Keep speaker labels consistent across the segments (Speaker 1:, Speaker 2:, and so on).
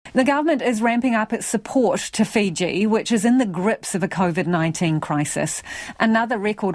Speaker 1: The government is ramping up its support to Fiji, which is in the grips of a COVID-19 crisis. Another record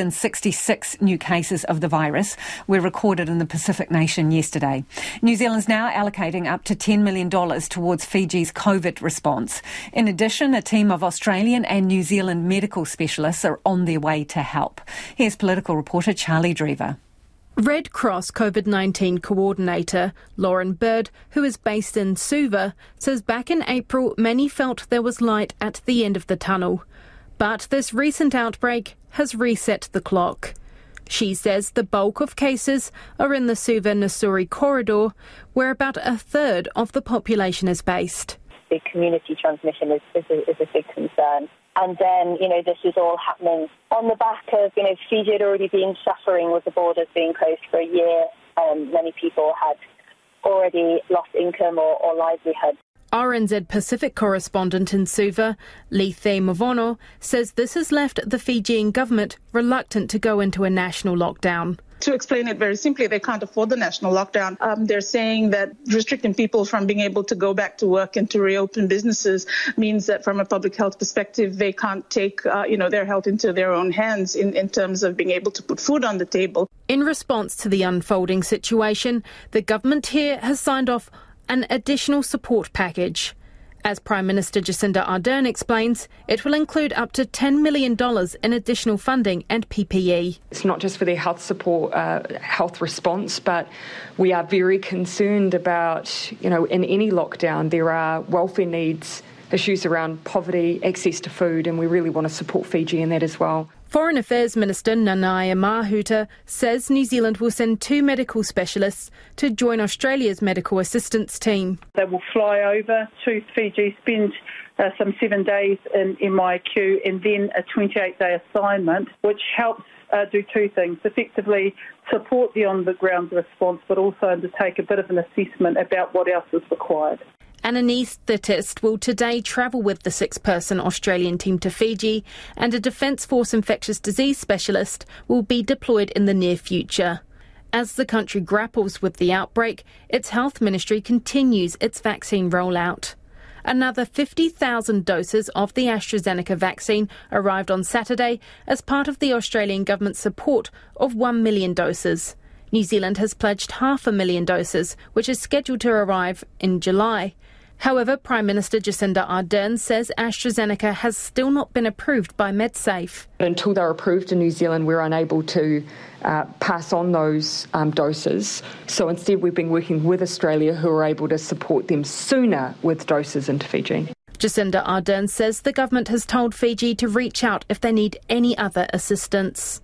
Speaker 1: 166 new cases of the virus were recorded in the Pacific nation yesterday. New Zealand's now allocating up to $10 million towards Fiji's COVID response. In addition, a team of Australian and New Zealand medical specialists are on their way to help. Here's political reporter Charlie Drever.
Speaker 2: Red Cross COVID-19 coordinator Lauren Bird, who is based in Suva, says back in April many felt there was light at the end of the tunnel. But this recent outbreak has reset the clock. She says the bulk of cases are in the Suva-Nassuri corridor, where about a third of the population is based.
Speaker 3: The community transmission is a big concern. And then, this is all happening on the back of, Fiji had already been suffering with the borders being closed for a year. Many people had already lost income or livelihood.
Speaker 2: RNZ Pacific correspondent in Suva, Lethe Mavono, says this has left the Fijian government reluctant to go into a national lockdown.
Speaker 4: To explain it very simply, they can't afford the national lockdown. They're saying that restricting people from being able to go back to work and to reopen businesses means that from a public health perspective, they can't take their health into their own hands in terms of being able to put food on the table.
Speaker 2: In response to the unfolding situation, the government here has signed off an additional support package. As Prime Minister Jacinda Ardern explains, it will include up to $10 million in additional funding and PPE.
Speaker 5: It's not just for their health support, health response, but we are very concerned about, in any lockdown, there are welfare needs, issues around poverty, access to food, and we really want to support Fiji in that as well.
Speaker 2: Foreign Affairs Minister Nanaia Mahuta says New Zealand will send 2 medical specialists to join Australia's medical assistance team.
Speaker 6: They will fly over to Fiji, spend some 7 days in MIQ and then a 28-day assignment, which helps do 2 things. Effectively support the on-the-ground response, but also undertake a bit of an assessment about what else is required.
Speaker 2: An anaesthetist will today travel with the 6-person Australian team to Fiji, and a Defence Force infectious disease specialist will be deployed in the near future. As the country grapples with the outbreak, its health ministry continues its vaccine rollout. Another 50,000 doses of the AstraZeneca vaccine arrived on Saturday as part of the Australian government's support of 1 million doses. New Zealand has pledged 500,000 doses, which is scheduled to arrive in July. However, Prime Minister Jacinda Ardern says AstraZeneca has still not been approved by MedSafe.
Speaker 5: Until they're approved in New Zealand, we're unable to pass on those doses. So instead, we've been working with Australia, who are able to support them sooner with doses into Fiji.
Speaker 2: Jacinda Ardern says the government has told Fiji to reach out if they need any other assistance.